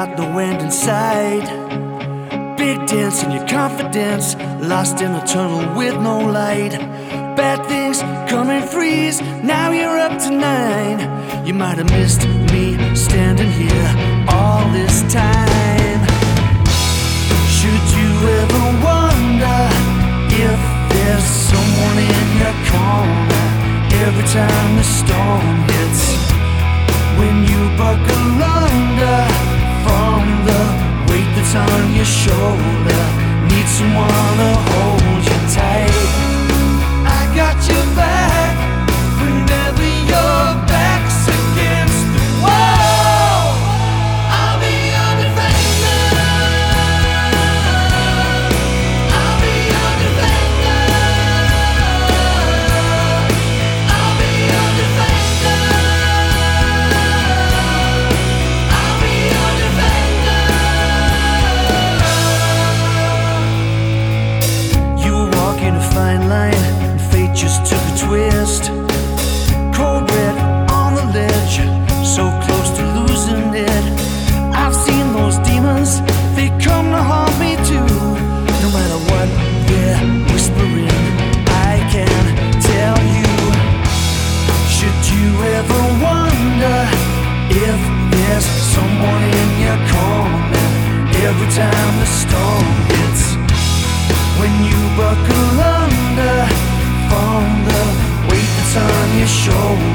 got the wind inside. Big dance in your confidence, lost in a tunnel with no light. Bad things come in threes, now you're up to 9. You might have missed me standing here all this time. Should you ever wonder if there's someone in your corner every time the storm hits? When you buckle under from the weight that's on your shoulder, need someone to hold you tight. I got your back whenever your back's against the wall. I'll be your defender. I'll be your defender. I'll be your defender. I'll be your defender. You were walking a fine line, and fate just took a twist. Cold red on the ledge, so close to losing it. I've seen those demons, they come to haunt me too. No matter what they're whispering, I can tell you. Should you ever wonder if there's someone in your corner every time the storm hits? When you buckle under from the weight that's on your shoulder,